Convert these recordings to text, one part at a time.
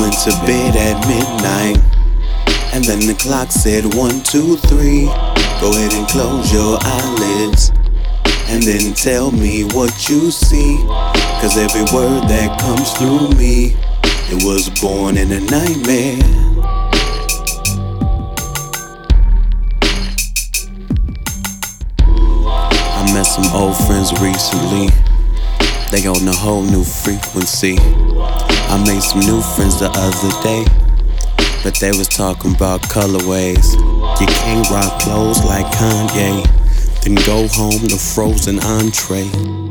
went to bed at midnight, and then the clock said 1, 2, 3. Go ahead and close your eyelids, and then tell me what you see. Cause every word that comes through me, it was born in a nightmare. I met some old friends recently, they on a whole new frequency. I made some new friends the other day, but they was talking about colorways. You can't rock clothes like Kanye, then go home to frozen entree.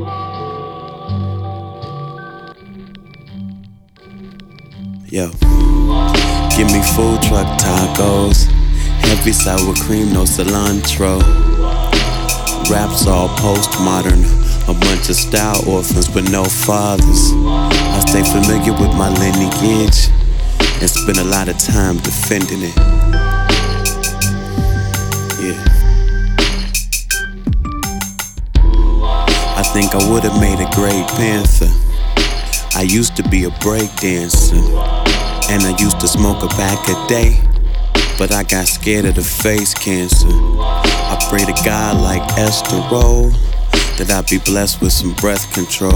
Yo, give me food truck tacos, heavy sour cream, no cilantro. Raps all postmodern, a bunch of style orphans with no fathers. I stay familiar with my lineage and spend a lot of time defending it. Yeah, I think I would've made a great panther. I used to be a break dancer, and I used to smoke a pack a day, but I got scared of the face cancer. I pray to God like Esther Roll that I be blessed with some breath control.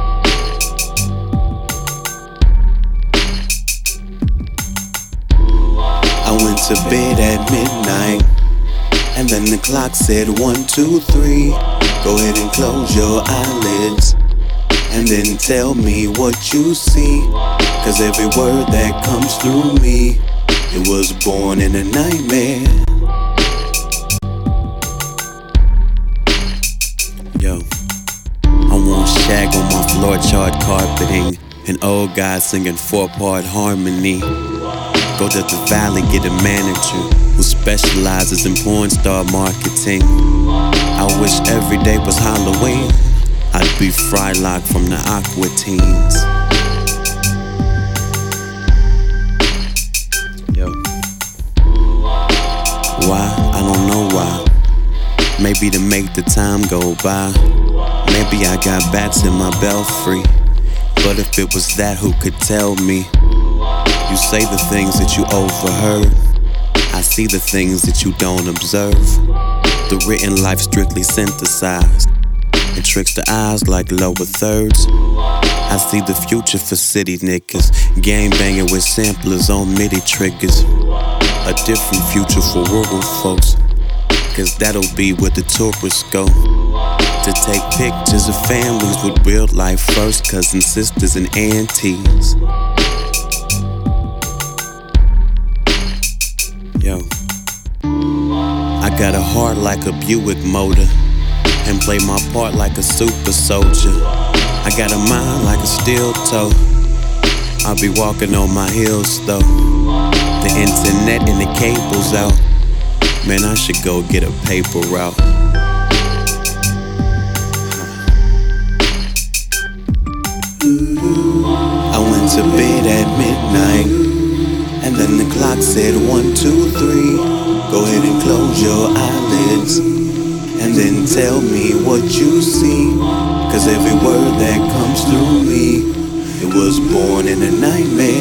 I went to bed at midnight, and then the clock said 1, 2, 3. Go ahead and close your eyelids, and then tell me what you see. Cause every word that comes through me, it was born in a nightmare. Yo, I want shag on my floor chart carpeting, an old guy singing 4-part harmony. Go to the valley, get a manager who specializes in porn star marketing. I wish every day was Halloween, I'd be Frylock from the Aqua Teens. Yo, why? I don't know why. Maybe to make the time go by. Maybe I got bats in my belfry. But if it was that, who could tell me? You say the things that you overheard, I see the things that you don't observe. The written life strictly synthesized, it tricks the eyes like lower thirds. I see the future for city niggas, gang banging with samplers on MIDI triggers. A different future for rural folks, cause that'll be where the tourists go to take pictures of families with real life first cousins, sisters, and aunties. Yo, I got a heart like a Buick motor, and play my part like a super soldier. I got a mind like a steel toe, I'll be walking on my heels though. The internet and the cables out, man, I should go get a paper route. I went to bed at midnight, and then the clock said 1, 2, 3. Go ahead and close your eyelids, and then tell me what you see. Cause every word that comes through me, it was born in a nightmare.